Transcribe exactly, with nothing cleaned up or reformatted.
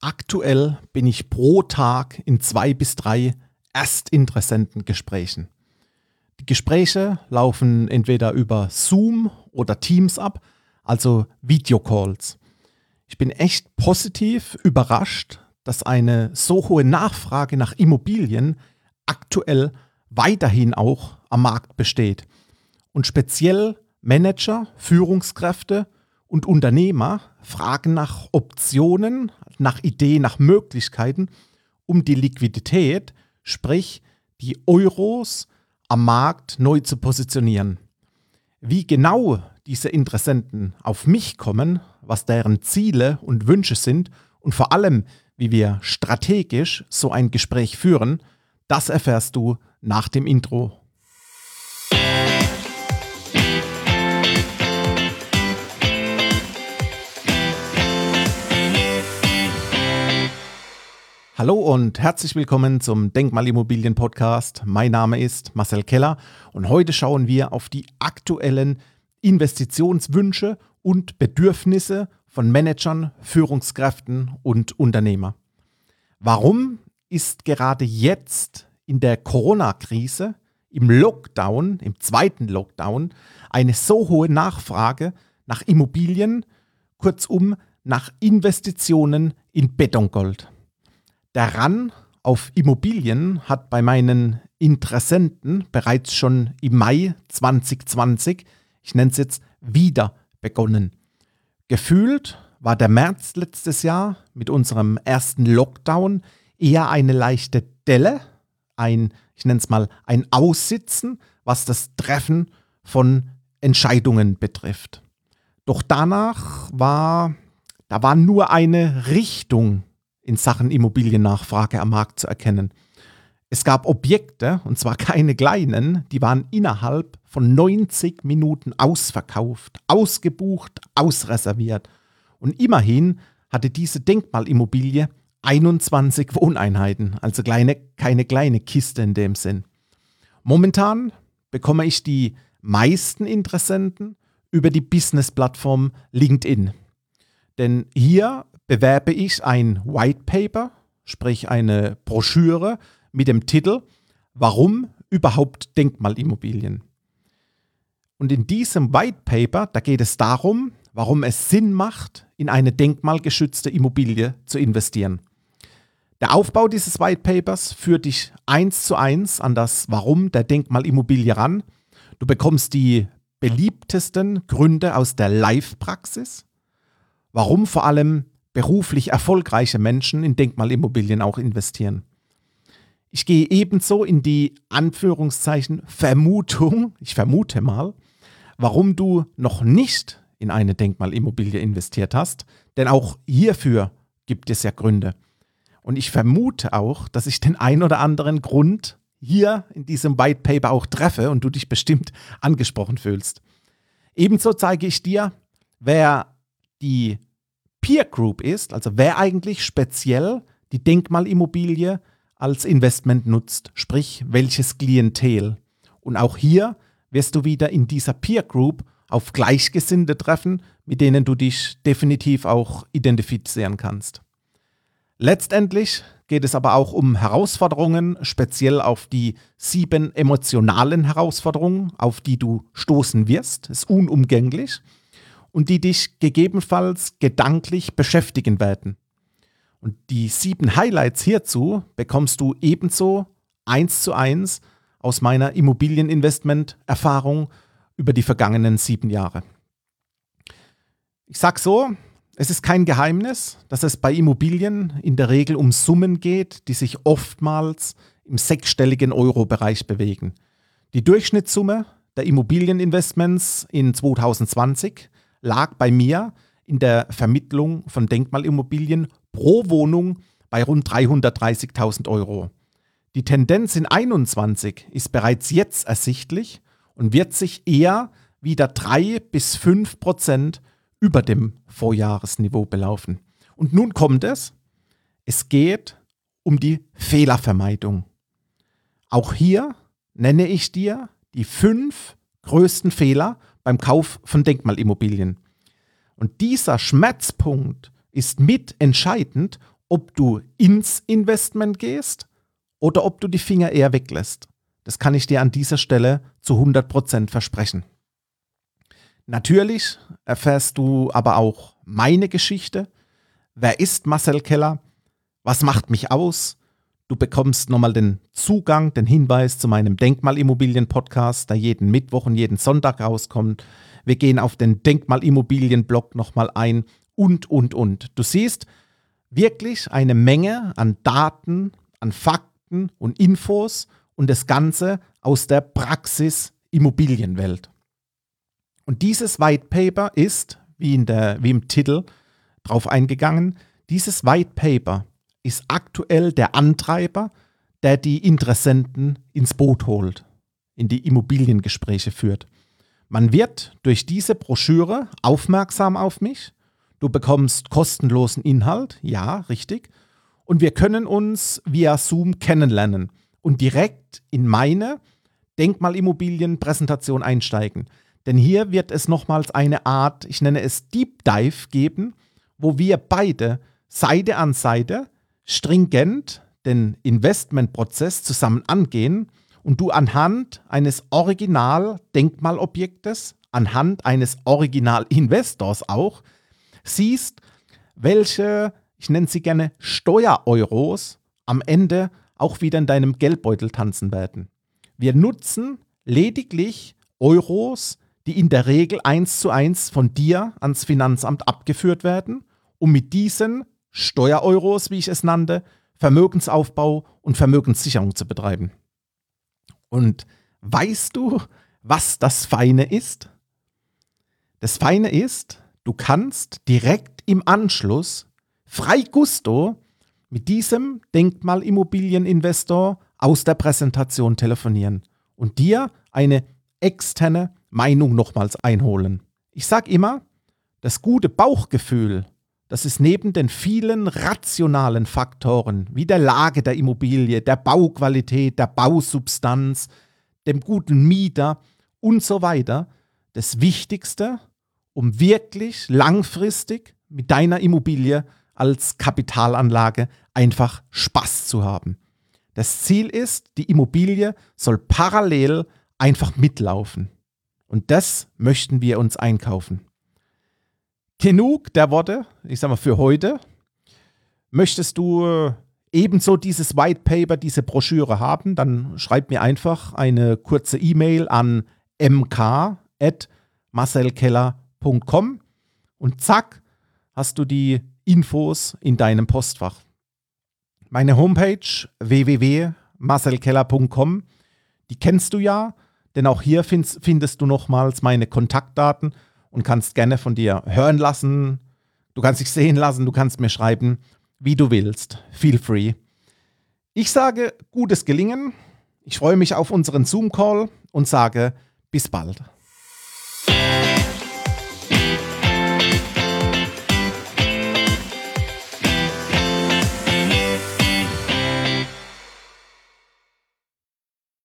Aktuell bin ich pro Tag in zwei bis drei Erstinteressentengesprächen. Die Gespräche laufen entweder über Zoom oder Teams ab, also Videocalls. Ich bin echt positiv überrascht, dass eine so hohe Nachfrage nach Immobilien aktuell weiterhin auch am Markt besteht. Und speziell Manager, Führungskräfte und Unternehmer fragen nach Optionen, nach Ideen, nach Möglichkeiten, um die Liquidität, sprich die Euros am Markt neu zu positionieren. Wie genau diese Interessenten auf mich kommen, was deren Ziele und Wünsche sind und vor allem, wie wir strategisch so ein Gespräch führen, das erfährst du nach dem Intro. Hallo und herzlich willkommen zum Denkmalimmobilien-Podcast. Mein Name ist Marcel Keller und heute schauen wir auf die aktuellen Investitionswünsche und Bedürfnisse von Managern, Führungskräften und Unternehmern. Warum ist gerade jetzt in der Corona-Krise, im Lockdown, im zweiten Lockdown, eine so hohe Nachfrage nach Immobilien, kurzum nach Investitionen in Betongold? Der Run auf Immobilien hat bei meinen Interessenten bereits schon im Mai zwanzig zwanzig, ich nenne es jetzt, wieder begonnen. Gefühlt war der März letztes Jahr mit unserem ersten Lockdown eher eine leichte Delle, ein, ich nenne es mal, ein Aussitzen, was das Treffen von Entscheidungen betrifft. Doch danach war, da war nur eine Richtung in Sachen Immobiliennachfrage am Markt zu erkennen. Es gab Objekte, und zwar keine kleinen, die waren innerhalb von neunzig Minuten ausverkauft, ausgebucht, ausreserviert. Und immerhin hatte diese Denkmalimmobilie einundzwanzig Wohneinheiten, also kleine, keine kleine Kiste in dem Sinn. Momentan bekomme ich die meisten Interessenten über die Business-Plattform LinkedIn. Denn hier bewerbe ich ein White Paper, sprich eine Broschüre mit dem Titel „Warum überhaupt Denkmalimmobilien?". Und in diesem White Paper, da geht es darum, warum es Sinn macht, in eine denkmalgeschützte Immobilie zu investieren. Der Aufbau dieses White Papers führt dich eins zu eins an das Warum der Denkmalimmobilie ran. Du bekommst die beliebtesten Gründe aus der Live-Praxis, warum vor allem beruflich erfolgreiche Menschen in Denkmalimmobilien auch investieren. Ich gehe ebenso in die Anführungszeichen Vermutung, ich vermute mal, warum du noch nicht in eine Denkmalimmobilie investiert hast, denn auch hierfür gibt es ja Gründe. Und ich vermute auch, dass ich den ein oder anderen Grund hier in diesem White Paper auch treffe und du dich bestimmt angesprochen fühlst. Ebenso zeige ich dir, wer die Peer Group ist, also wer eigentlich speziell die Denkmalimmobilie als Investment nutzt, sprich welches Klientel. Und auch hier wirst du wieder in dieser Peer Group auf Gleichgesinnte treffen, mit denen du dich definitiv auch identifizieren kannst. Letztendlich geht es aber auch um Herausforderungen, speziell auf die sieben emotionalen Herausforderungen, auf die du stoßen wirst, ist unumgänglich, und die dich gegebenenfalls gedanklich beschäftigen werden. Und die sieben Highlights hierzu bekommst du ebenso eins zu eins aus meiner Immobilieninvestment-Erfahrung über die vergangenen sieben Jahre. Ich sag so, es ist kein Geheimnis, dass es bei Immobilien in der Regel um Summen geht, die sich oftmals im sechsstelligen Euro-Bereich bewegen. Die Durchschnittssumme der Immobilieninvestments in zwanzig zwanzig lag bei mir in der Vermittlung von Denkmalimmobilien pro Wohnung bei rund dreihundertdreißigtausend Euro. Die Tendenz in einundzwanzig ist bereits jetzt ersichtlich und wird sich eher wieder drei bis fünf Prozent über dem Vorjahresniveau belaufen. Und nun kommt es, es geht um die Fehlervermeidung. Auch hier nenne ich dir die fünf größten Fehler beim Kauf von Denkmalimmobilien. Und dieser Schmerzpunkt ist mitentscheidend, ob du ins Investment gehst oder ob du die Finger eher weglässt. Das kann ich dir an dieser Stelle zu hundert Prozent versprechen. Natürlich erfährst du aber auch meine Geschichte. Wer ist Marcel Keller? Was macht mich aus? Du bekommst nochmal den Zugang, den Hinweis zu meinem Denkmalimmobilien-Podcast, der jeden Mittwoch und jeden Sonntag rauskommt. Wir gehen auf den Denkmalimmobilien-Blog nochmal ein und, und, und. Du siehst wirklich eine Menge an Daten, an Fakten und Infos und das Ganze aus der Praxis-Immobilienwelt. Und dieses White Paper ist, wie, in der, wie im Titel drauf eingegangen, dieses White Paper ist aktuell der Antreiber, der die Interessenten ins Boot holt, in die Immobiliengespräche führt. Man wird durch diese Broschüre aufmerksam auf mich. Du bekommst kostenlosen Inhalt, ja, richtig. Und wir können uns via Zoom kennenlernen und direkt in meine Denkmalimmobilien-Präsentation einsteigen. Denn hier wird es nochmals eine Art, ich nenne es Deep Dive geben, wo wir beide Seite an Seite stringent den Investmentprozess zusammen angehen und du anhand eines Original-Denkmalobjektes, anhand eines Original-Investors auch, siehst, welche, ich nenne sie gerne Steuereuros, am Ende auch wieder in deinem Geldbeutel tanzen werden. Wir nutzen lediglich Euros, die in der Regel eins zu eins von dir ans Finanzamt abgeführt werden, um mit diesen Steuereuros, wie ich es nannte, Vermögensaufbau und Vermögenssicherung zu betreiben. Und weißt du, was das Feine ist? Das Feine ist, du kannst direkt im Anschluss frei gusto mit diesem Denkmalimmobilieninvestor aus der Präsentation telefonieren und dir eine externe Meinung nochmals einholen. Ich sage immer, das gute Bauchgefühl, das ist neben den vielen rationalen Faktoren wie der Lage der Immobilie, der Bauqualität, der Bausubstanz, dem guten Mieter und so weiter das Wichtigste, um wirklich langfristig mit deiner Immobilie als Kapitalanlage einfach Spaß zu haben. Das Ziel ist, die Immobilie soll parallel einfach mitlaufen. Und das möchten wir uns einkaufen. Genug der Worte, ich sage mal für heute. Möchtest du ebenso dieses White Paper, diese Broschüre haben, dann schreib mir einfach eine kurze E-Mail an m k at marcel keller punkt com und zack, hast du die Infos in deinem Postfach. Meine Homepage w w w punkt marcel keller punkt com, die kennst du ja, denn auch hier findest, findest du nochmals meine Kontaktdaten und kannst gerne von dir hören lassen. Du kannst dich sehen lassen, du kannst mir schreiben, wie du willst. Feel free. Ich sage gutes Gelingen. Ich freue mich auf unseren Zoom-Call und sage bis bald.